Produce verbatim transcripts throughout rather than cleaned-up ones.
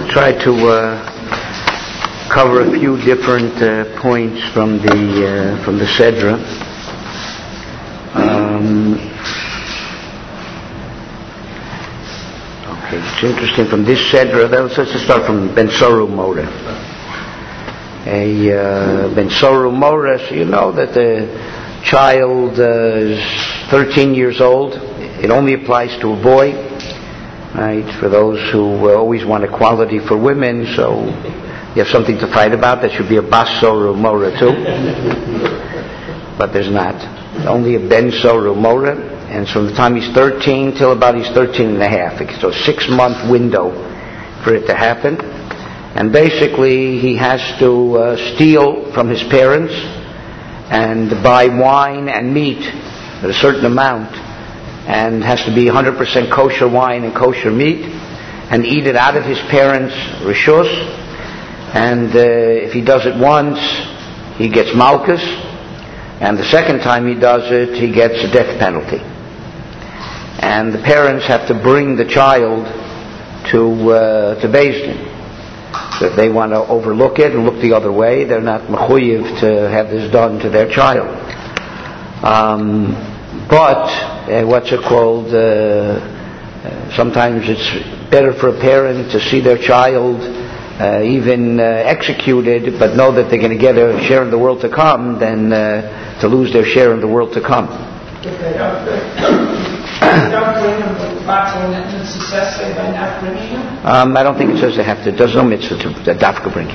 We'll try to uh, cover a few different uh, points from the uh, from the Sedra. Um, okay, it's interesting from this Sedra. Let's just start from Ben Soru Mora. A uh, Ben Soru Mora. So you know that the child uh, is thirteen years old. It only applies to a boy. Right, for those who uh, always want equality for women, so you have something to fight about. That should be a Bas Soru Mora too, but there's not. Only a Ben Soru Mora, and from the time he's thirteen till about he's thirteen and a half. So a six-month window for it to happen, and basically he has to uh, steal from his parents and buy wine and meat at a certain amount, and has to be one hundred percent kosher wine and kosher meat, and eat it out of his parents' rishus. And uh, if he does it once, he gets malchus, and the second time he does it, he gets a death penalty. And the parents have to bring the child to uh, to Beis Din. So if they want to overlook it and look the other way, they're not mechuyev to have this done to their child. Um, But, uh, what's it called, uh, uh, sometimes it's better for a parent to see their child uh, even uh, executed, but know that they're going to get a share in the world to come, than uh, to lose their share in the world to come. If they don't, they don't bring them back to the success, they by not bringing them? Um, I don't think it says they have to. There's no mitzvah to the dafka bringing.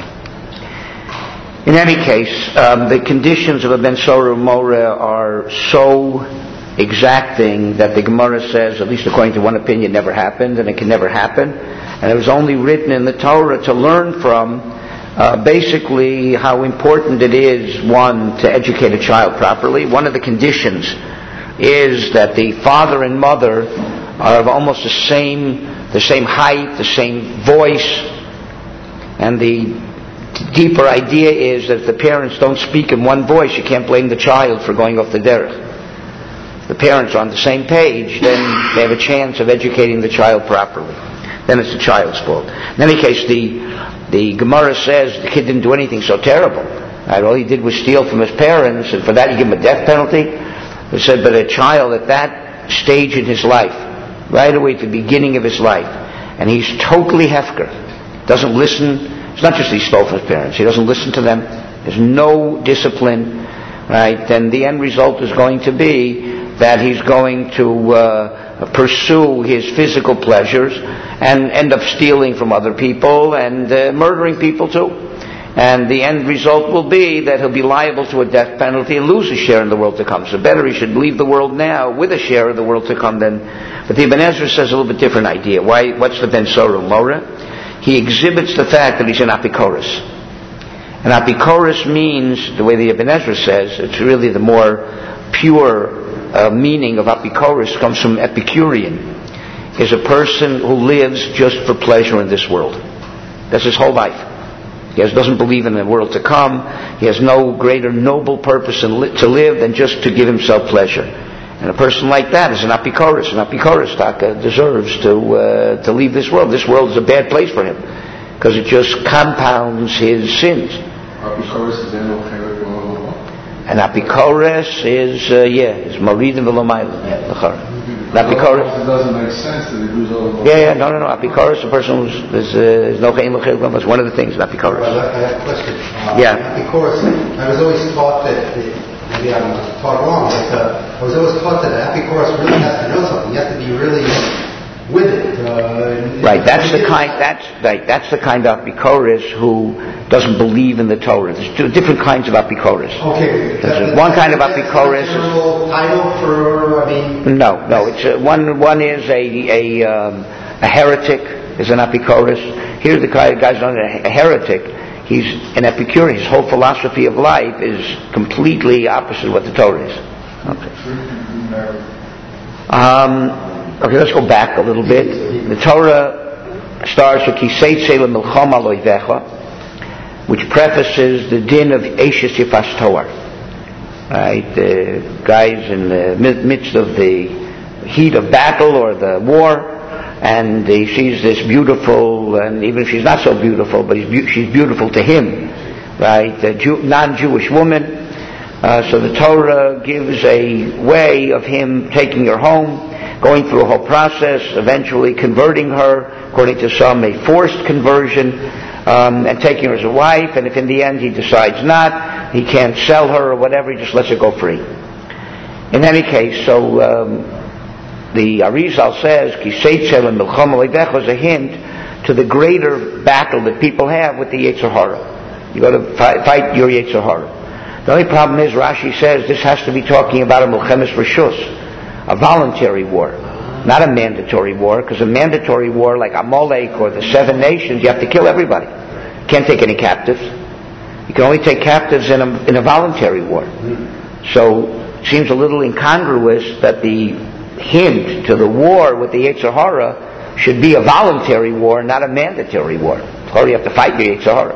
In any case, um, the conditions of a Ben Soru Mora are so exacting that the Gemara says, at least according to one opinion, never happened, and it can never happen. And it was only written in the Torah to learn from uh, basically how important it is, one, to educate a child properly. One of the conditions is that the father and mother are of almost the same, the same height, the same voice, and the deeper idea is that if the parents don't speak in one voice, you can't blame the child for going off the derech. The parents are on the same page, then they have a chance of educating the child properly. Then it's the child's fault. In any case, the the Gemara says the kid didn't do anything so terrible. Right? All he did was steal from his parents, and for that you give him a death penalty. It said, but a child at that stage in his life, right away at the beginning of his life, and he's totally hefker, doesn't listen. It's not just he stole from his parents. He doesn't listen to them. There's no discipline. Right? Then the end result is going to be that he's going to uh, pursue his physical pleasures and end up stealing from other people and uh, murdering people too. And the end result will be that he'll be liable to a death penalty and lose a share in the world to come. So better he should leave the world now with a share of the world to come than... But the Ibn Ezra says a little bit different idea. Why? What's the Ben Soru Mora? He exhibits the fact that he's an apikoros. And apikoros means, the way the Ibn Ezra says, it's really the more pure Uh, meaning of apikoros comes from Epicurean, is a person who lives just for pleasure in this world. That's his whole life. He has, doesn't believe in the world to come. He has no greater noble purpose in li- to live than just to give himself pleasure. And a person like that is an apikoros. An apikoros taka deserves to uh, to leave this world. This world is a bad place for him because it just compounds his sins. Apikoros is And apikoros is, uh, yeah, is maridim v'lomayla. Yeah, l'chara. Apikoros. It doesn't make sense that he does all of Yeah, yeah, no, no, no. Apikoros, a person who's, is, uh, is no chein l'chil. That's one of the things, apikoros. Well, I have a question. Uh, Yeah. Apikoros, I was always taught that, maybe I'm taught wrong, but uh, I was always taught that apikoros really has to know something. You have to be really with it. Uh, Right, that's the kind, that's, right, that's the kind of apikoros who doesn't believe in the Torah. There's two different kinds of apikoros. Okay. There's one kind of apikoros. General title for, I mean... No, no, it's uh, one, one is a, a, um, a heretic, is an apikoros. Here the guy, guy's not a heretic. He's an Epicurean. His whole philosophy of life is completely opposite of what the Torah is. Okay. Um, okay, let's go back a little bit. The Torah starts with Kiseitze le'milchama lo'ivecha, which prefaces the din of Eishes Yifas Toar. Right, the guys in the midst of the heat of battle or the war, and he sees this beautiful, and even if she's not so beautiful, but he's be- she's beautiful to him, right? A Jew- non-Jewish woman. Uh, so the Torah gives a way of him taking her home, going through a whole process, eventually converting her, according to some, a forced conversion, um, and taking her as a wife. And if in the end he decides not, he can't sell her or whatever, he just lets her go free. In any case, so um, the Arizal says, Kiseitzel and Milchama Leidech was a hint to the greater battle that people have with the Yetzer Hara. You got to fight, fight your Yetzer Hara. The only problem is, Rashi says this has to be talking about a Milchemes Reshus, a voluntary war, not a mandatory war, because a mandatory war like Amalek or the Seven Nations, you have to kill everybody. You can't take any captives. You can only take captives in a, in a voluntary war. So it seems a little incongruous that the hint to the war with the Yetzer Hara should be a voluntary war, not a mandatory war. Or you have to fight the Yetzer Hara.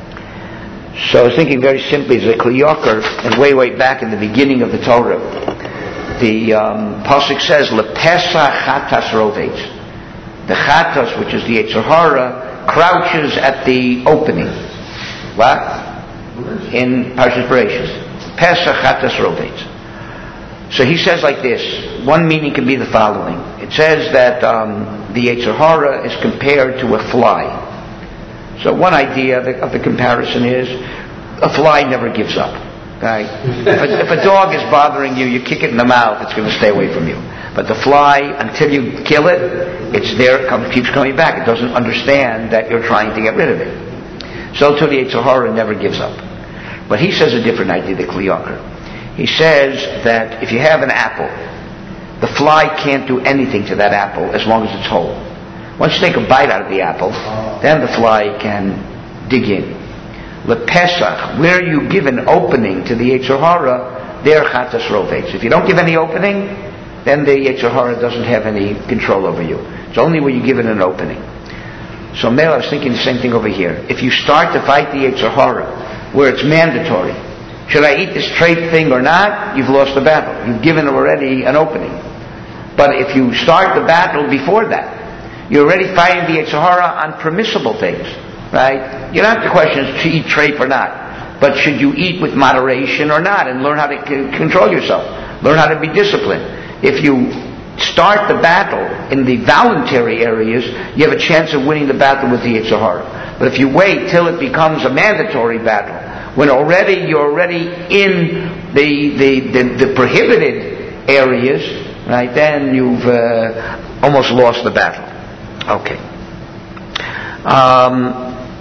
So I was thinking very simply, as a Kliyoker, and way, way back in the beginning of the Torah, the um, Pasuk says, Lepesach chatas rovetz. The chatas, which is the Yetzer Hara, crouches at the opening. What? In Parshas Bereishis. Pesach chatas rovetz. So he says like this, one meaning can be the following. It says that um, the Yetzer Hara is compared to a fly. So one idea of the, of the comparison is, a fly never gives up. Right? if, a, if a dog is bothering you, you kick it in the mouth, it's going to stay away from you. But the fly, until you kill it, it's there, it comes, keeps coming back. It doesn't understand that you're trying to get rid of it. So too the Yetzer Hara never gives up. But he says a different idea, the Kliyoker. He says that if you have an apple, the fly can't do anything to that apple as long as it's whole. Once you take a bite out of the apple, then the fly can dig in. Lepesach, where you give an opening to the Yetzer Hara, there chatas rovetz. If you don't give any opening, then the Yetzer Hara doesn't have any control over you. It's only when you give it an opening. So Mel, I was thinking the same thing over here. If you start to fight the Yetzer Hara, where it's mandatory, should I eat this trait thing or not? You've lost the battle. You've given already an opening. But if you start the battle before that, you're already fighting the Yetzer Hara on permissible things, right? You don't have to question to eat treif or not, but should you eat with moderation or not, and learn how to c- control yourself, learn how to be disciplined. If you start the battle in the voluntary areas, you have a chance of winning the battle with the Yetzer Hara. But if you wait till it becomes a mandatory battle, when already you're already in the the, the, the prohibited areas, right? Then you've uh, almost lost the battle. Okay. Um,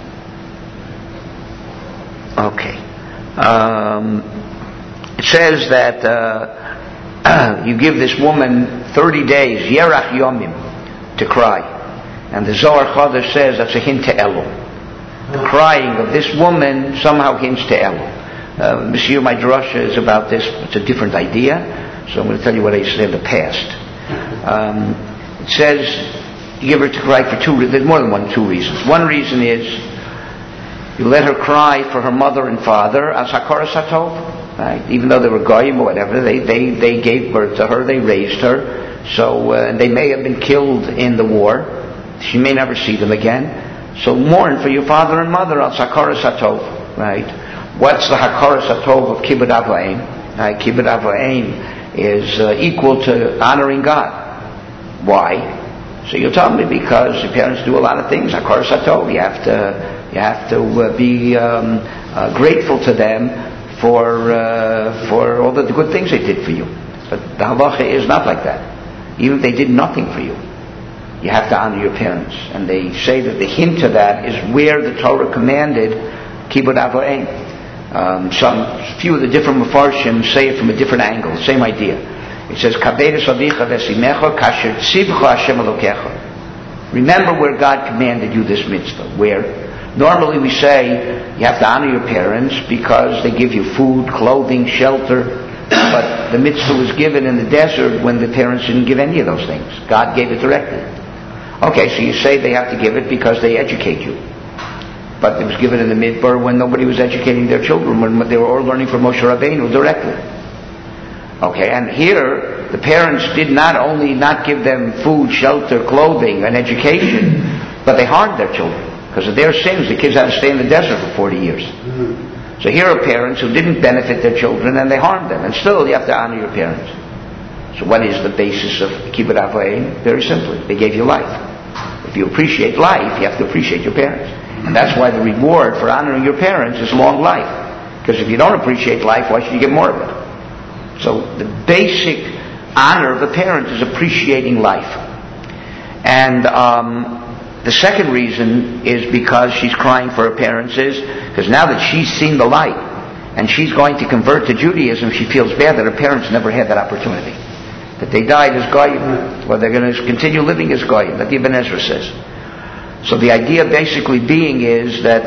okay. Um, it says that uh, you give this woman thirty days, Yerach Yomim, to cry. And the Zohar Chodesh says that's a hint to Elul. The crying of this woman somehow hints to Elul. Uh, Monsieur, my drasha is about this. It's a different idea. So I'm going to tell you what I said in the past. Um, it says you give her to cry for two reasons. There's more than one, two reasons. One reason is you let her cry for her mother and father as Hakara Satov, right? Even though they were goyim or whatever, they, they, they gave birth to her, they raised her. So uh, they may have been killed in the war. She may never see them again. So mourn for your father and mother al Hakara Satov, right? What's the Hakara Satov of Kibbud Av V'Aim? Right? Kibbud Av V'Aim is uh, equal to honoring God. Why? So you'll tell me because your parents do a lot of things. Hakara Satov, you have to you have to uh, be um, uh, grateful to them for uh, for all the good things they did for you. But the halacha is not like that. Even if they did nothing for you, you have to honor your parents. And they say that the hint to that is where the Torah commanded Kibbud Av V'Aim. Um, some few of the different Mefarshim say it from a different angle, same idea. It says, remember where God commanded you this mitzvah. Where normally we say you have to honor your parents because they give you food, clothing, shelter. But the mitzvah was given in the desert when the parents didn't give any of those things. God gave it directly. Okay, so you say they have to give it because they educate you. But it was given in the Midbar when nobody was educating their children, when they were all learning from Moshe Rabbeinu directly. Okay, and here the parents did not only not give them food, shelter, clothing, and education, but they harmed their children. Because of their sins, the kids had to stay in the desert for forty years. So here are parents who didn't benefit their children and they harmed them. And still you have to honor your parents. So what is the basis of Kibbut Av V'Aim? Very simply, they gave you life. If you appreciate life, you have to appreciate your parents. And that's why the reward for honoring your parents is long life. Because if you don't appreciate life, why should you get more of it? So the basic honor of a parent is appreciating life. And um, the second reason is because she's crying for her parents is because now that she's seen the light and she's going to convert to Judaism, she feels bad that her parents never had that opportunity. That they died as Goyim, or they're going to continue living as Goyim, that Ibn Ezra says. So the idea basically being is that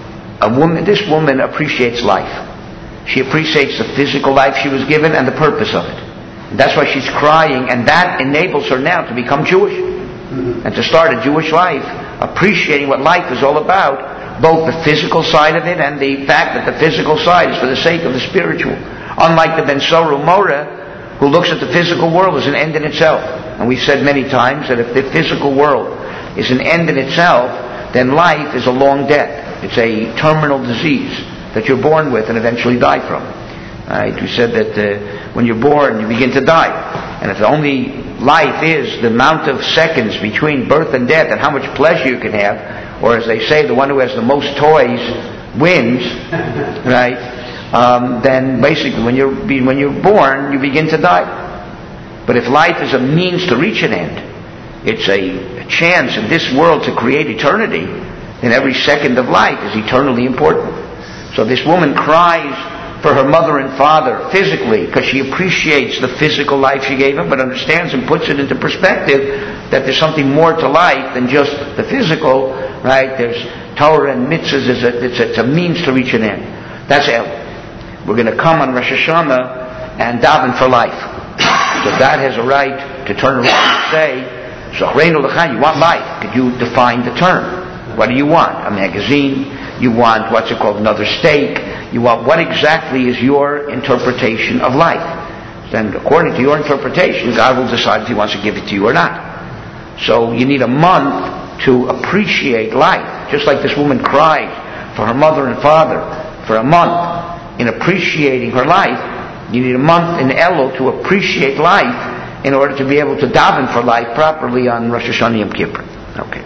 a woman, this woman appreciates life. She appreciates the physical life she was given and the purpose of it. And that's why she's crying, and that enables her now to become Jewish. And to start a Jewish life, appreciating what life is all about, both the physical side of it and the fact that the physical side is for the sake of the spiritual. Unlike the Ben Sora Mora, who looks at the physical world as an end in itself. And we've said many times that if the physical world is an end in itself, then life is a long death. It's a terminal disease that you're born with and eventually die from. Right? We said that uh, when you're born, you begin to die. And if the only life is the amount of seconds between birth and death and how much pleasure you can have, or as they say, the one who has the most toys wins, right? Um, then basically when you're, when you're born, you begin to die. But if life is a means to reach an end, it's a, a chance in this world to create eternity, then every second of life is eternally important. So this woman cries for her mother and father physically because she appreciates the physical life she gave them, but understands and puts it into perspective that there's something more to life than just the physical, right? There's Torah and mitzvahs, it's a, it's a, it's a means to reach an end. That's El. We're going to come on Rosh Hashanah and daven for life. So God has a right to turn around and say, Zochreinu L'cha, you want life. Could you define the term? What do you want? A magazine? You want, what's it called, another steak? You want, what exactly is your interpretation of life? Then according to your interpretation, God will decide if He wants to give it to you or not. So you need a month to appreciate life. Just like this woman cried for her mother and father for a month in appreciating her life, you need a month in Elul to appreciate life in order to be able to daven for life properly on Rosh Hashanah Yom Kippur. Okay.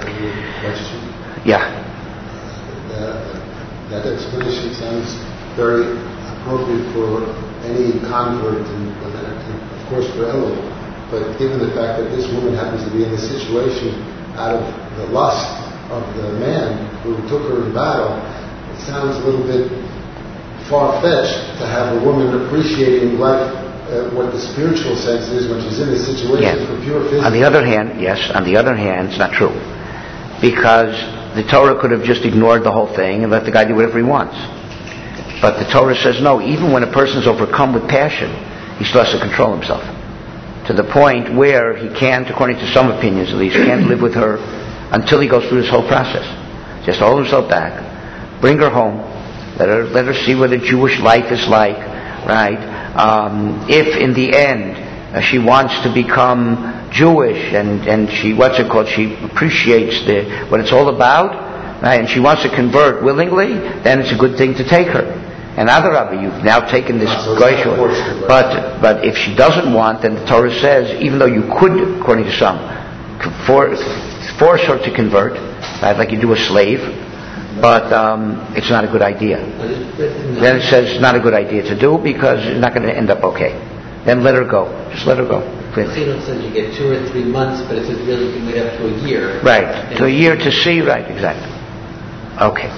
Yeah. That explanation sounds very appropriate for any convert and, and of course for Elul. But given the fact that this woman happens to be in this situation out of the lust of the man who took her in battle, it sounds a little bit far-fetched to have a woman appreciating life, uh, what the spiritual sense is when she's in this situation yes. for pure physical. On the other hand, yes, on the other hand, it's not true. Because the Torah could have just ignored the whole thing and let the guy do whatever he wants. But the Torah says no, even when a person's overcome with passion, he still has to control himself. To the point where he can't, according to some opinions at least, can't live with her until he goes through this whole process. Just hold himself back, bring her home, let her let her see what a Jewish life is like, right? Um, if in the end uh, she wants to become Jewish and, and she, what's it called, she appreciates the what it's all about, right? And she wants to convert willingly, then it's a good thing to take her. And Adarabah, you've now taken this so goyish, but but if she doesn't want, then the Torah says, even though you could, according to some, force, force her to convert, right, like you do a slave, but um, it's not a good idea. Then it says it's not a good idea to do because it's not going to end up okay. Then let her go. Just let her go. Chassidut says you get two or three months, but it says really you can wait up to a year. Right, to a year to see, right, exactly. Okay.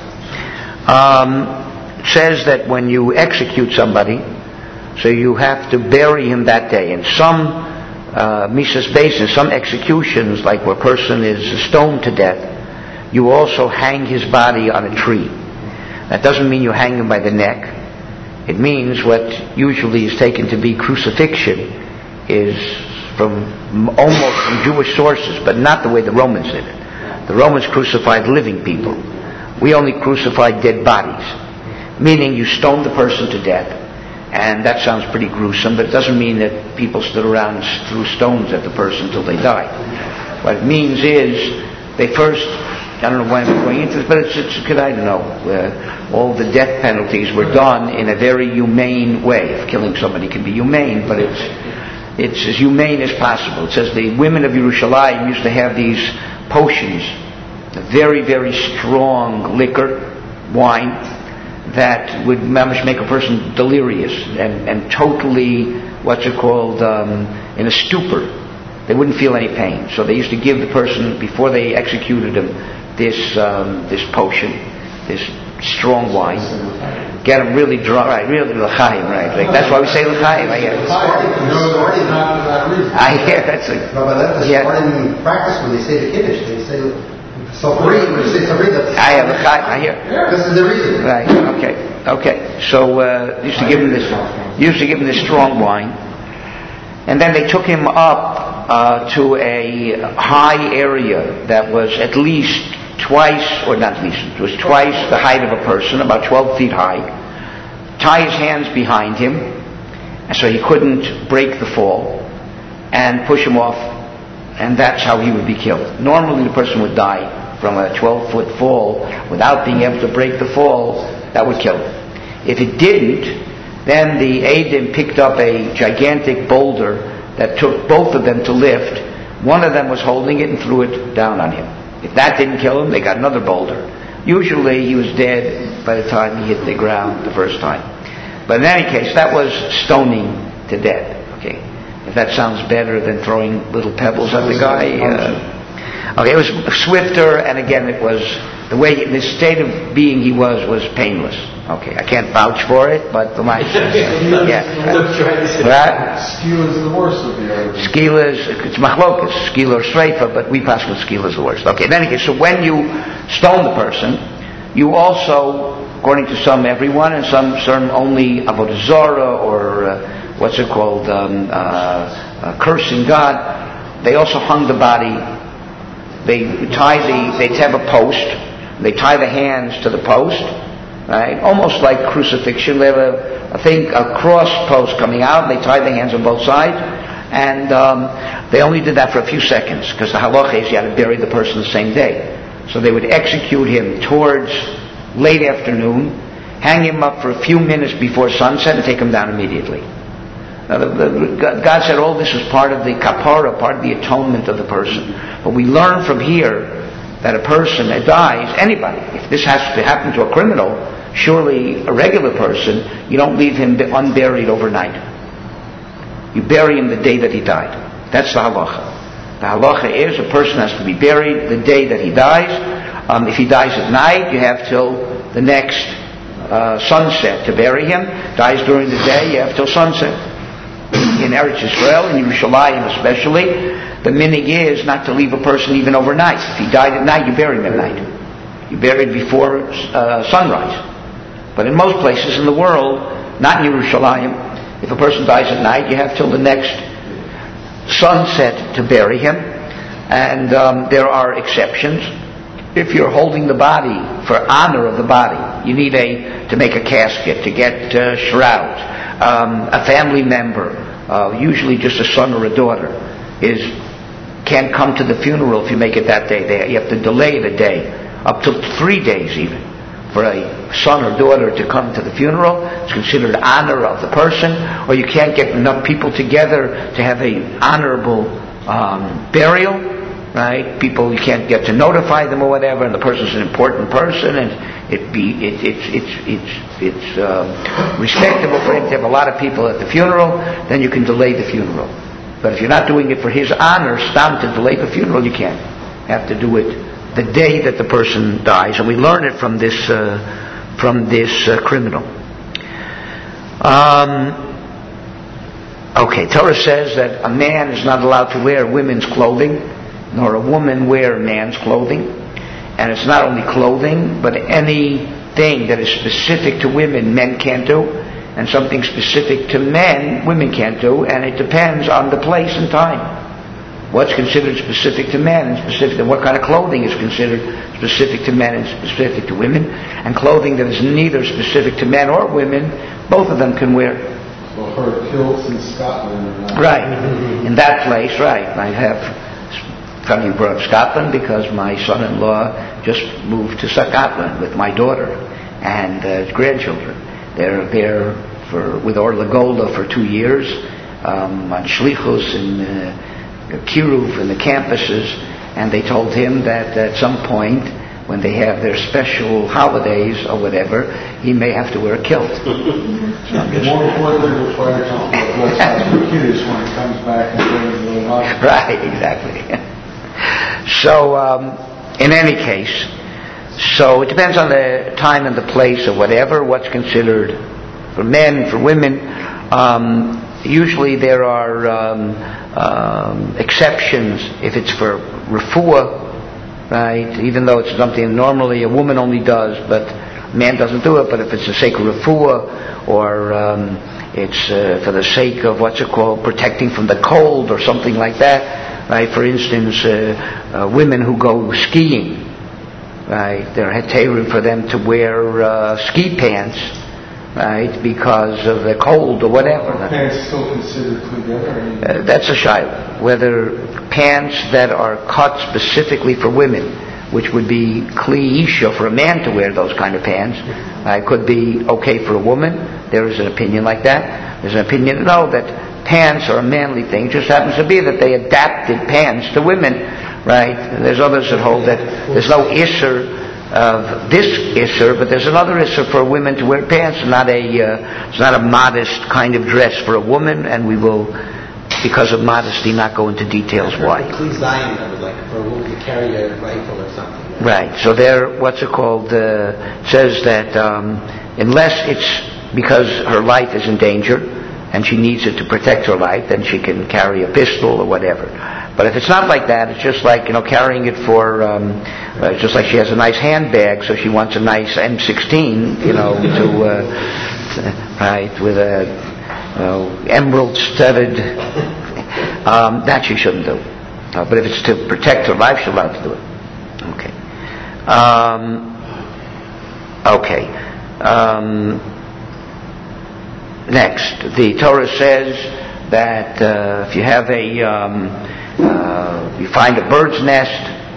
Um, it says that when you execute somebody, so you have to bury him that day. And some uh, Mises Basin, some executions, like where a person is stoned to death, you also hang his body on a tree. That doesn't mean you hang him by the neck. It means what usually is taken to be crucifixion is from almost from Jewish sources, but not the way the Romans did it. The Romans crucified living people. We only crucified dead bodies. Meaning you stone the person to death, And that sounds pretty gruesome, but it doesn't mean that people stood around and threw stones at the person until they died. What it means is they first, I don't know why I'm going into this, but it's, it's good, I don't know. Uh, all the death penalties were done in a very humane way. If killing somebody can be humane, but it's it's as humane as possible. It says the women of Yerushalayim used to have these potions, a very, very strong liquor, wine, that would make a person delirious and, and totally, what's it called, um, in a stupor. They wouldn't feel any pain. So they used to give the person, before they executed him, this um, this potion, this strong wine. Get him really drunk, right, really l'chaim, right. Like, that's why we say l'chaim. I hear. I hear, that's a... No, but that's the yeah. Spartan practice when they say the Kiddush. They say... So free, when you say Sabri, that's... I have a chai, I hear. This is the reason. Right, okay, okay. So, uh, used to give him this, used to give him this strong wine. And then they took him up, uh, to a high area that was at least twice, or not at least, it was twice the height of a person, about twelve feet high. Tie his hands behind him, and so he couldn't break the fall, and push him off, and that's how he would be killed. Normally the person would die from a twelve-foot fall without being able to break the fall. That would kill him. If it didn't, then the Eidim picked up a gigantic boulder that took both of them to lift. One of them was holding it and threw it down on him. If that didn't kill him, they got another boulder. Usually he was dead by the time he hit the ground the first time. But in any case, that was stoning to death. Okay, if that sounds better than throwing little pebbles at the guy. Uh, okay, it was swifter, and again, it was the way, the state of being he was was painless. Okay, I can't vouch for it, but the my yeah, right. Skila is the worst of the other. Skila is, it's machlokas, skila or streifa, but we pass with skila is the worst. Okay, in any case, so when you stone the person, you also, according to some, everyone, and some, some only avodah zarah, or uh, what's it called, um, uh, uh, cursing God, they also hung the body. They tie the, they have a post, they tie the hands to the post, right? Almost like crucifixion. They have a, a thing, a cross post coming out. They tie the hands on both sides, and um, they only did that for a few seconds because the halacha is you had to bury the person the same day. So they would execute him towards late afternoon, hang him up for a few minutes before sunset, and take him down immediately. Now, the, the, God said all this was part of the kapara, part of the atonement of the person. But we learn from here that a person that dies, anybody, if this has to happen to a criminal, surely a regular person, you don't leave him unburied overnight. You bury him the day that he died. That's the halacha. The halacha is a person has to be buried the day that he dies. Um, if he dies at night, you have till the next uh, sunset to bury him. Dies during the day, you have till sunset. In Eretz Yisrael, in Yerushalayim especially, the minig is not to leave a person even overnight. If he died at night, you bury him at night. You bury him before uh, sunrise. But in most places in the world, not in Yerushalayim, if a person dies at night, you have till the next sunset to bury him. And um, there are exceptions. If you're holding the body for honor of the body, you need a to make a casket, to get uh, shrouds. Um, a family member, uh, usually just a son or a daughter, is can't come to the funeral if you make it that day. They, you have to delay it a day, up to three days even, for a son or daughter to come to the funeral. It's considered honor of the person, or you can't get enough people together to have a honorable um, burial. Right? People, you can't get to notify them or whatever, and the person's an important person, and it be it, it's it's it's it's uh, respectable for him to have a lot of people at the funeral. Then you can delay the funeral. But if you're not doing it for his honor, stop to delay the funeral. You can't. You have to do it the day that the person dies, and we learn it from this uh, from this uh, criminal. Um, okay, Torah says that a man is not allowed to wear women's clothing, nor a woman wear man's clothing. And it's not only clothing, but anything that is specific to women, men can't do, and something specific to men, women can't do, and it depends on the place and time. What's considered specific to men and specific, and what kind of clothing is considered specific to men and specific to women, and clothing that is neither specific to men or women, both of them can wear. Well, her kilts in Scotland are not. Right. In that place, right. I have funny brought up Scotland because my son-in-law just moved to Scotland with my daughter and uh, grandchildren. They're there for with Orla Golda for two years um, on Shlichus in uh, Kiruv in the campuses, and they told him that at some point when they have their special holidays or whatever, he may have to wear a kilt. So I'm just More importantly, we'll try to talk about what's for kids when it comes back and brings a little life. Right, exactly. So, um, in any case, so it depends on the time and the place or whatever, what's considered for men, for women. Um, usually there are um, um, exceptions if it's for refuah, right? Even though it's something normally a woman only does, but a man doesn't do it. But if it's the sake of refuah, or um, it's uh, for the sake of what's it called, protecting from the cold or something like that. Right, for instance, uh, uh, women who go skiing, right, there are heterim for them to wear uh, ski pants, right, because of the cold or whatever. Are pants still considered together? Uh, that's a shayla. Whether pants that are cut specifically for women, which would be kli isha for a man to wear those kind of pants, uh, could be okay for a woman. There is an opinion like that. There's an opinion, no, that pants are a manly thing. It just happens to be that they adapted pants to women, right? There's others that hold that there's no isser of this isser, but there's another isser for women to wear pants. It's not a, uh, it's not a modest kind of dress for a woman, and we will, because of modesty, not go into details why. Kli Zion, I would like for a woman to carry a rifle or something. Right. So there, what's it called? Uh, says that um, unless it's because her life is in danger, and she needs it to protect her life, then she can carry a pistol or whatever. But if it's not like that, it's just like, you know, carrying it for, um, uh, just like she has a nice handbag, so she wants a nice M sixteen, you know, to, uh, right, with a, you know, emerald-studded, um, that she shouldn't do. Uh, but if it's to protect her life, she's allowed to do it. Okay. Um, okay. Um, Next, the Torah says that uh, if you have a, um, uh, you find a bird's nest,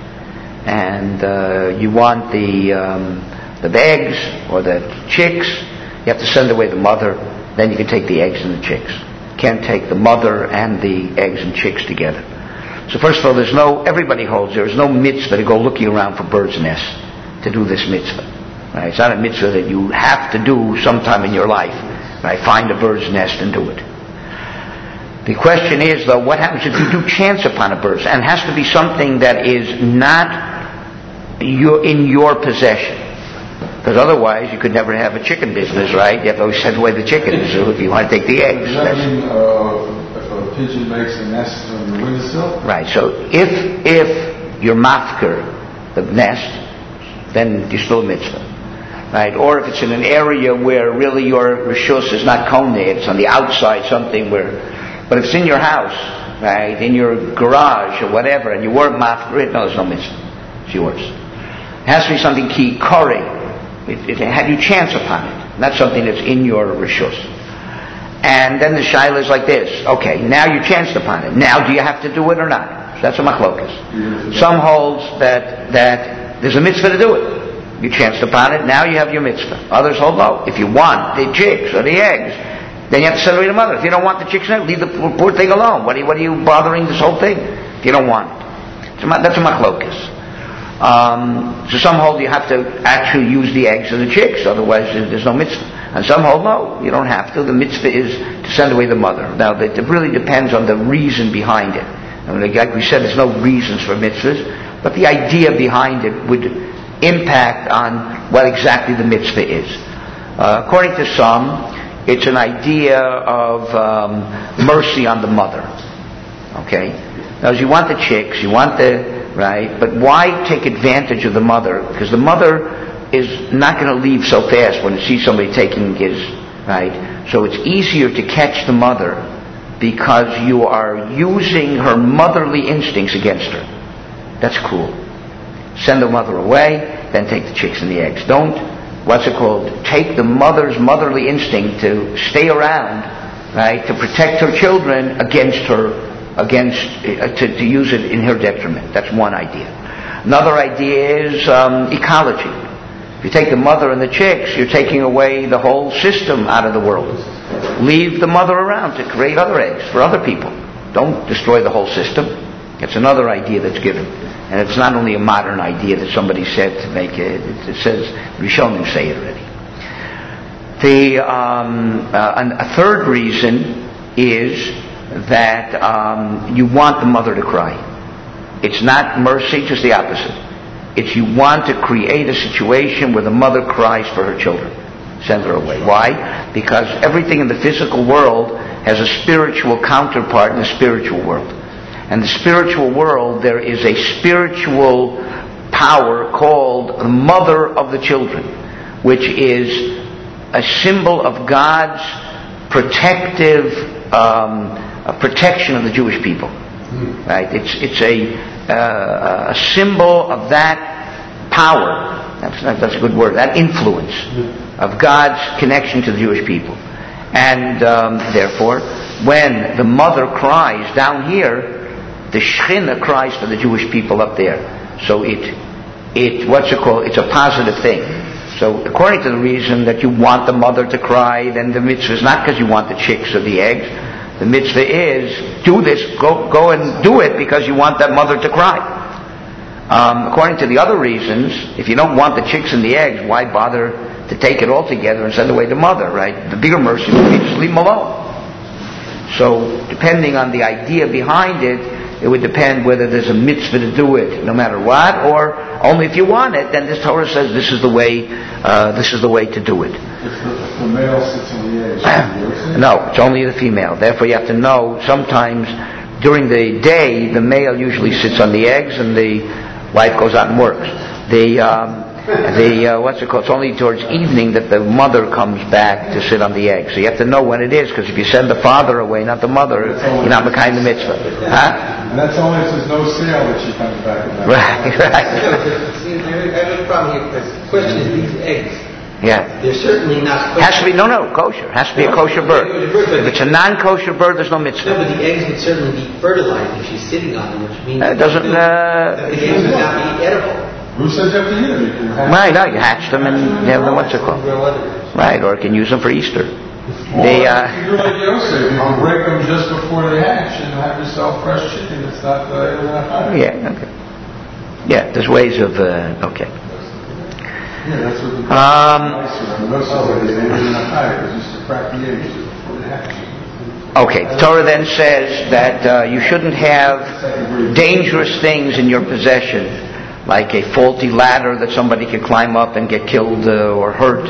and uh, you want the um, the eggs or the chicks, you have to send away the mother. Then you can take the eggs and the chicks. You can't take the mother and the eggs and chicks together. So first of all, there's no. Everybody holds there is no mitzvah to go looking around for bird's nests to do this mitzvah. Right? It's not a mitzvah that you have to do sometime in your life. Right, find a bird's nest and do it. The question is, though, what happens if you do chance upon a bird's nest? And it has to be something that is not your, in your possession. Because otherwise you could never have a chicken business, right? You have to always send away the chickens if you want to take the eggs. Does that mean uh, if a pigeon makes a nest on your windowsill? Right, so if if you're mafker, the nest, then you're still a mitzvah. Right, or if it's in an area where really your rishus is not koneh, it's on the outside, something where, but if it's in your house, right, in your garage or whatever, and you weren't mafker, no, there's no mitzvah. It's yours. It has to be something ki kore. It, it had you chance upon it, not something that's in your rishus. And then the shaila is like this: okay, now you chanced upon it. Now, do you have to do it or not? So that's a machlokas. Some holds that that there's a mitzvah to do it. You chanced upon it, now you have your mitzvah. Others hold no. If you want the chicks or the eggs, then you have to send away the mother. If you don't want the chicks, leave the poor thing alone. What are you, what are you bothering this whole thing if you don't want it? That's a machlokas. Um, so some hold you have to actually use the eggs or the chicks, otherwise there's no mitzvah. And some hold no, you don't have to. The mitzvah is to send away the mother. Now, it really depends on the reason behind it. I mean, like we said, there's no reasons for mitzvahs, but the idea behind it would impact on what exactly the mitzvah is. Uh, according to some, it's an idea of um, mercy on the mother. Okay? Now, you want the chicks, you want the, right, but why take advantage of the mother? Because the mother is not going to leave so fast when it sees somebody taking his, right? So it's easier to catch the mother because you are using her motherly instincts against her. That's cool. Send the mother away, then take the chicks and the eggs. Don't, what's it called, take the mother's motherly instinct to stay around right, to protect her children against her, against, uh, to, to use it in her detriment. That's one idea. Another idea is um, ecology. If you take the mother and the chicks, you're taking away the whole system out of the world. Leave the mother around to create other eggs for other people. Don't destroy the whole system. It's another idea that's given. And it's not only a modern idea that somebody said to make it, it says, Rishonim say it already. The, um, uh, a third reason is that um, you want the mother to cry. It's not mercy, just the opposite. It's you want to create a situation where the mother cries for her children. Send her away. Why? Because everything in the physical world has a spiritual counterpart in the spiritual world. And the spiritual world, there is a spiritual power called the mother of the children, which is a symbol of God's protective um, a protection of the Jewish people. Right? It's it's a uh, a symbol of that power. That's that's a good word. That influence of God's connection to the Jewish people, and um, therefore, when the mother cries down here, the Shekhinah cries for the Jewish people up there. So it it what's it called? It's a positive thing. So according to the reason that you want the mother to cry, then the mitzvah is not because you want the chicks or the eggs. The mitzvah is, do this, go go and do it because you want that mother to cry. Um, according to the other reasons, if you don't want the chicks and the eggs, why bother to take it all together and send away the mother, right? The bigger mercy would be just leave them alone. So depending on the idea behind it, it would depend whether there's a mitzvah to do it no matter what, or only if you want it, then this Torah says this is the way, uh, this is the way to do it. If the, if the male sits on the eggs, no, it's only the female. Therefore you have to know, sometimes during the day, the male usually sits on the eggs and the wife goes out and works. The, um, the uh, what's it called? It's only towards evening that the mother comes back to sit on the eggs. So you have to know when it is, because if you send the father away, not the mother, you're not Mekayim the mitzvah. Huh? and that's only if there's no sale that she comes back. Right, right. See, I have a problem here, because the question is these eggs. Yeah. They're certainly not kosher. Has to be, no, no, kosher. Has to be a kosher bird. If it's a non-kosher bird, there's no No, mitzvah. but the eggs would certainly be fertilized if she's sitting on them, which means Uh, doesn't, uh, that the eggs would not be edible. Who says you have to eat them? You can have right, no, you hatch them and you have them, what's it called? Grow others. Right, or you can use them for Easter. Or They, you uh, can do like Yosef, you can break them just before they hatch and have yourself fresh chicken. It's not uh, not hot. yeah, okay. Yeah, there's ways of, uh, okay. Yeah, that's what the Um, Yosef did. They didn't hire it, just to crack the eggs before they hatch. Okay, the Torah then says that uh, you shouldn't have dangerous things in your possession, like a faulty ladder that somebody could climb up and get killed uh, or hurt,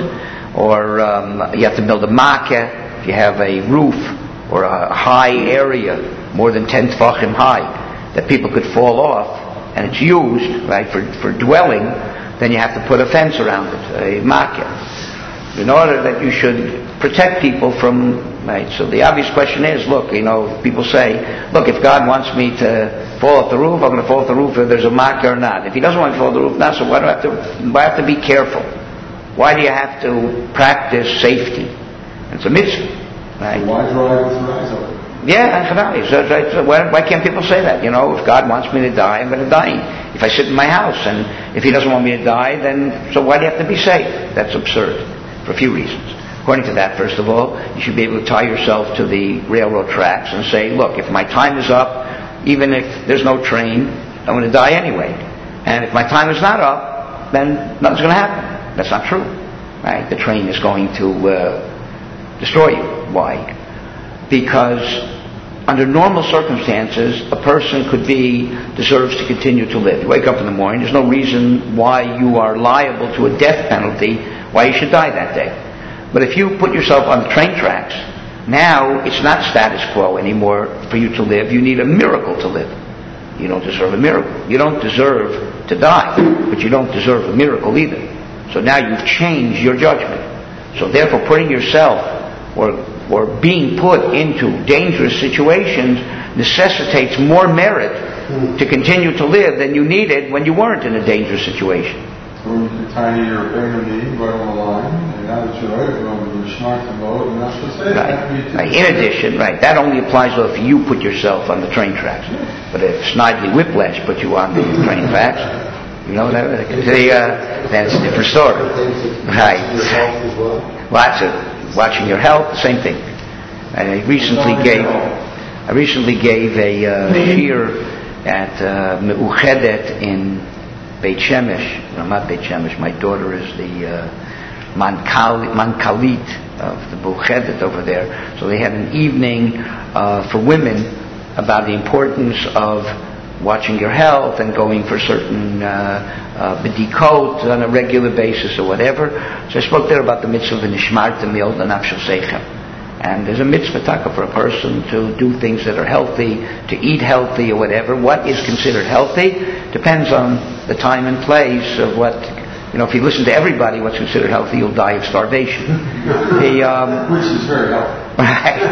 or um, you have to build a makkah if you have a roof or a high area, more than ten tefachim high, that people could fall off, and it's used, right, for, for dwelling, then you have to put a fence around it, a makkah, in order that you should protect people from, right? So the obvious question is, look, you know, people say, look, if God wants me to fall off the roof, I'm going to fall off the roof if there's a makkah or not. If He doesn't want me to fall off the roof, not, so why do I have to, why do I have to be careful? Why do you have to practice safety? It's a mitzvah, right? Why drive with your eyes open? Yeah, so, so, why, why can't people say that? You know, if God wants me to die, I'm going to die. If I sit in my house, and if He doesn't want me to die, then so why do you have to be safe? That's absurd, for a few reasons. According to that, first of all, you should be able to tie yourself to the railroad tracks and say, look, if my time is up, even if there's no train, I'm going to die anyway. And if my time is not up, then nothing's going to happen. That's not true, right? The train is going to uh, destroy you. Why? Because under normal circumstances, a person could be, deserves to continue to live. You wake up in the morning, there's no reason why you are liable to a death penalty, why you should die that day. But if you put yourself on the train tracks, now it's not status quo anymore for you to live. You need a miracle to live. You don't deserve a miracle. You don't deserve to die, but you don't deserve a miracle either. So now you've changed your judgment. So therefore putting yourself or or being put into dangerous situations necessitates more merit to continue to live than you needed when you weren't in a dangerous situation. Or you can tiny your Benoni right on the line, and now that you're right, go into the Shmarta mode, and that's what's it. Right. Right. In addition, right, that only applies though if you put yourself on the train tracks. But if Snidely Whiplash put you on the train tracks, you know, that, the, uh, that's a different story. Right. Lots of watching your health, same thing. I recently gave, I recently gave a uh, shir at uh, Meuchedet in Beit Shemesh, Ramat Beit Shemesh. My daughter is the uh, Mankal, Mankalit of the Meuchedet over there. So they had an evening uh, for women about the importance of watching your health and going for certain uh, uh, bedikot on a regular basis or whatever. So I spoke there about the mitzvah of nishmarta milda nafshel seichem. And there's a mitzvah taka for a person to do things that are healthy, to eat healthy or whatever. What is considered healthy depends on the time and place of what, you know, if you listen to everybody what's considered healthy, you'll die of starvation. the, um, Which is very healthy.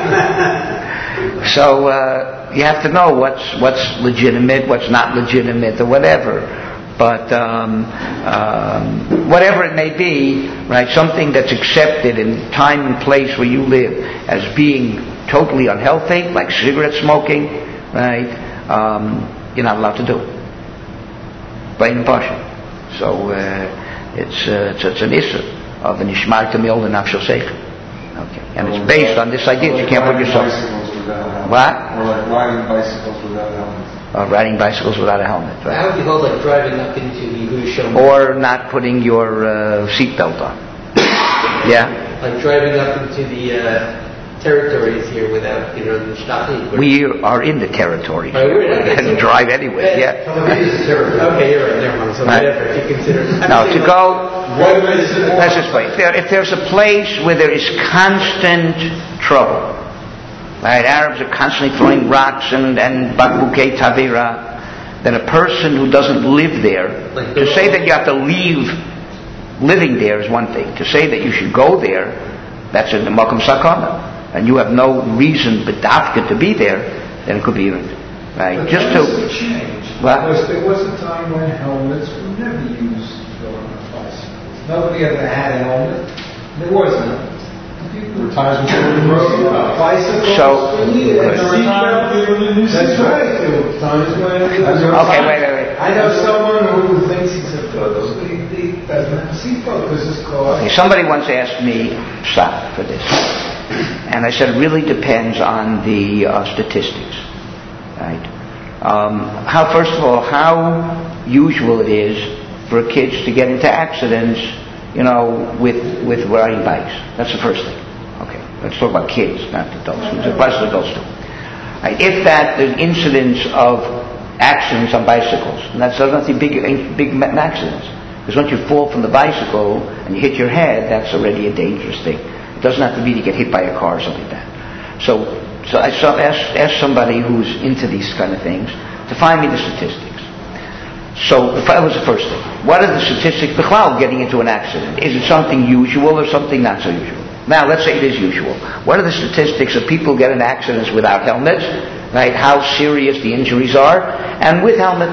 Right. So uh, you have to know what's what's legitimate, what's not legitimate or whatever. But um, um, whatever it may be, right, something that's accepted in time and place where you live as being totally unhealthy, like cigarette smoking, right, um, you're not allowed to do. Plain and partial. So uh, it's, uh, it's it's an issur of the nishmarta milda nafshel seichem. Okay, and it's based on this idea that you can't put yourself. What? Or like riding bicycles without helmets. Or riding bicycles without a helmet, right? How would you hold like driving up into the Yerushalayim? Or not putting your uh, seatbelt on. Yeah? Like driving up into the uh, territories here without, you know, the shtachim. We are in the territory. Oh, we're in We can the drive anywhere, yeah. Okay, you're right, never mind. So Right. whatever, if you consider... Now, to go... Let's just wait. If, there, if there's a place where there is constant trouble, right? Arabs are constantly throwing rocks and, and bakbukei tavira. Then a person who doesn't live there, Like to say that you have to leave living there is one thing. To say that you should go there, that's in the makom sakana, and you have no reason bedafka to be there, then it could be right. But Just times to have changed. What? Because there was a time when helmets were never used on bicycles. Nobody ever had a helmet. There was none. People There were times when they were broken up. bicycles. So- yeah, Good. there were times they were used. That's right. There were times when. Okay, wait, wait, wait. I know someone who thinks he's a good. He, he doesn't have a seatbelt because his car. Okay, somebody once asked me, stop for this. And I said, it really depends on the uh, statistics. Right? Um, how, first of all, how usual it is for kids to get into accidents, you know, with, with riding bikes. That's the first thing. Okay, let's talk about kids, not adults. It applies to adults too. Right? If that, there's incidents of accidents on bicycles, and that's not the big, big accidents. Because once you fall from the bicycle and you hit your head, that's already a dangerous thing. It doesn't have to be to get hit by a car or something like that. So, so I saw, asked, asked somebody who's into these kind of things to find me the statistics. So that was the first thing. What are the statistics of getting into an accident? Is it something usual or something not so usual? Now, let's say it is usual. What are the statistics of people get in accidents without helmets? Right? How serious the injuries are, and with helmets.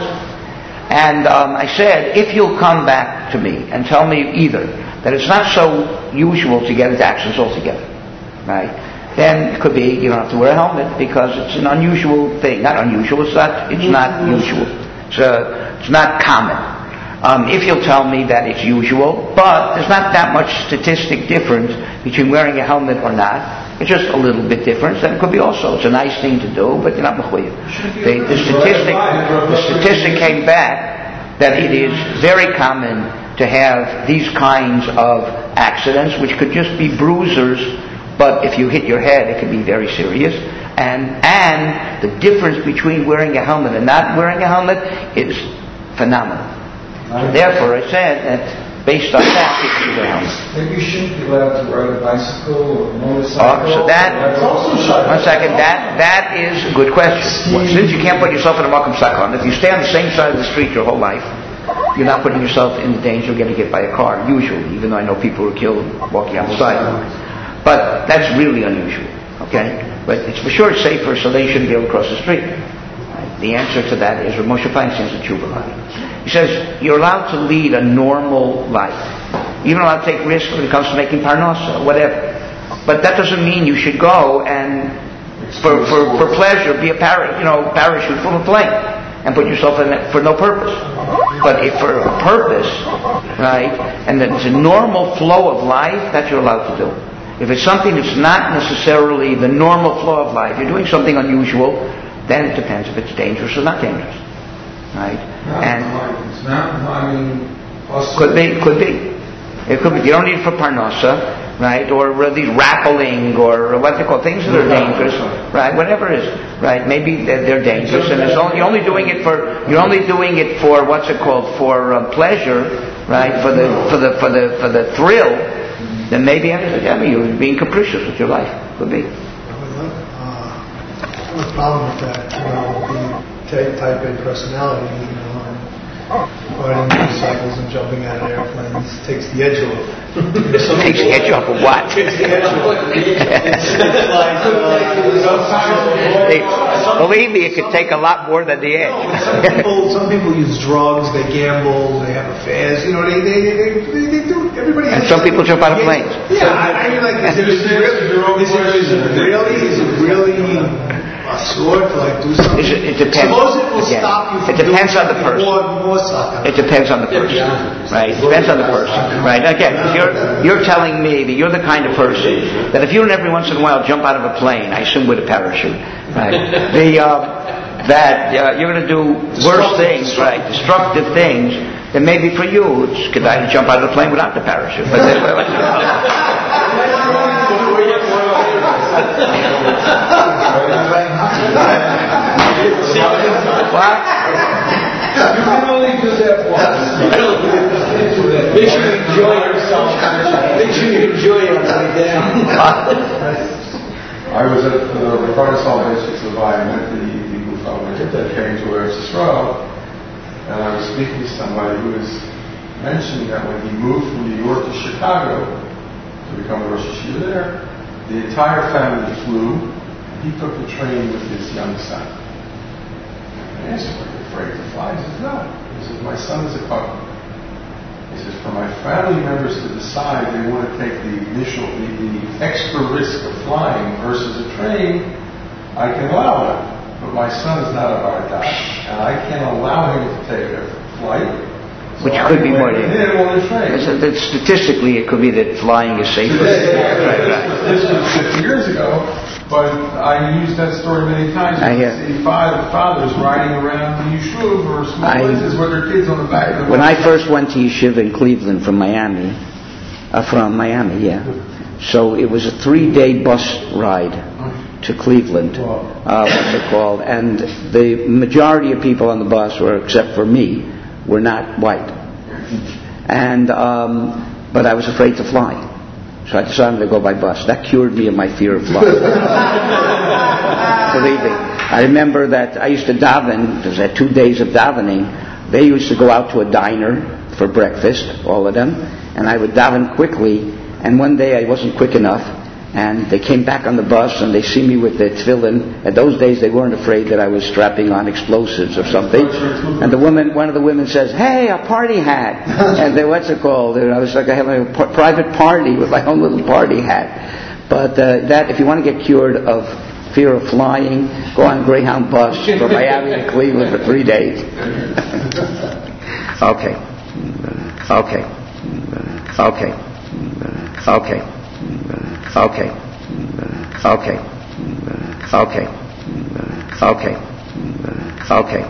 And um, I said, if you'll come back to me and tell me either that it's not so usual to get into accidents altogether, right? Then it could be you don't have to wear a helmet because it's an unusual thing. Not unusual. It's not. It's not usual. It's uh, it's not common. Um, if you'll tell me that it's usual, but there's not that much statistic difference between wearing a helmet or not. It's just a little bit different. Then it could be also. It's a nice thing to do, but you're not mechuyev. The, the statistic, the statistic came back that it is very common to have these kinds of accidents, which could just be bruisers, but if you hit your head, it could be very serious. And and the difference between wearing a helmet and not wearing a helmet is phenomenal. Therefore, I said that based on that, people should wear helmets. Maybe you shouldn't be allowed to ride a bicycle or a Oh, motorcycle. so that, That's also shocking. one second, that that is a good question. Well, since you can't put yourself in a makom sakon, if you stay on the same side of the street your whole life, you're not putting yourself in the danger of getting hit by a car, usually, even though I know people who are killed walking on the sidewalk. But that's really unusual, okay? But it's for sure safer, so they shouldn't be able to cross the street. Right? The answer to that is Rav Moshe Feinstein's a tshuva on it. He says you're allowed to lead a normal life. You're allowed to take risks when it comes to making parnasa, whatever. But that doesn't mean you should go and, for, for, for pleasure, be a para, you know, parachute from a plane and put yourself in it for no purpose. But if for a purpose, right, and that it's a normal flow of life, that you're allowed to do. If it's something that's not necessarily the normal flow of life, you're doing something unusual, then it depends if it's dangerous or not dangerous, right? And It's not mining. could be, could be. It could be. You don't need it for parnasa, right? Or these rappelling, or what they call things that are dangerous, right? Whatever it is, right? Maybe they're, they're dangerous, and it's only, you're only doing it for you're only doing it for what's it called for uh, pleasure, right? For the for the for the for the thrill. Then maybe I mean you're being capricious with your life. Could be. Uh, I have a problem with that, you know, the type A personality, you know, and riding motorcycles and jumping out of airplanes takes the edge off. Takes the edge off of what? Takes the edge off. It's like, uh, Hey, believe me, it could take a lot more than the edge. some people, some people use drugs, they gamble, they have affairs, you know, they, they, they, they, they do, everybody And has some people jump out of yeah, planes. Yeah, I, I mean, like, is it, is it really, is it, is it really, is it really a sword to like do something? It, it depends. Suppose it will Again, stop you from it depends doing on the person. More, more sucker. It depends on the person, right? It depends on the person, right? Again, you're you're telling me that you're the kind of person that if you don't every once in a while jump out of a plane, I assume with a parachute, right? the uh, that uh, you're going to do worse things, right? Destructive things. Then maybe for you, it's good to jump out of the plane without the parachute. But then, what? You can only do that once. Make sure you enjoy yourself. Make sure you enjoy it on the way down. I was at the Protestant Institute of I met the people from that came to Eretz Yisrael, and I was speaking to somebody who was mentioning that when he moved from New York to Chicago to become a Rosh Hashiva there, the entire family flew, and he took the train with his young son. And I asked him, "Are you afraid to fly?" He says, "No." He says, "My son is a couple." He says, "For my family members to decide they want to take the initial, the, the extra risk of flying versus a train, I can allow that. But my son is not a Bar-Dai, and I can't allow him to take a flight." Which could be more. So statistically, it could be that flying is safer. Yeah, right, right. This was fifty years ago, but I used that story many times. I hear. See five fathers riding around the yeshuv or small I, places with their kids on the back of the When I first went to yeshiva in Cleveland from Miami, uh, from Miami, yeah. So it was a three-day bus ride to Cleveland. Uh, what's it called? And the majority of people on the bus, were, except for me, were not white. And um, but I was afraid to fly, so I decided to go by bus. That cured me of my fear of flying. Believe me. I remember that I used to daven, because I had two days of davening. They used to go out to a diner for breakfast, all of them, and I would daven quickly, and one day I wasn't quick enough, and they came back on the bus and they see me with their tefillin. At those days they weren't afraid that I was strapping on explosives or something. And the woman, one of the women says, "Hey, a party hat." And they, what's it called? And I was like, I have a p- private party with my own little party hat. But uh, that, if you want to get cured of fear of flying, go on a Greyhound bus from Miami to Cleveland for three days. Okay. Okay. Okay. Okay. Okay. Okay. Okay. Okay. Okay.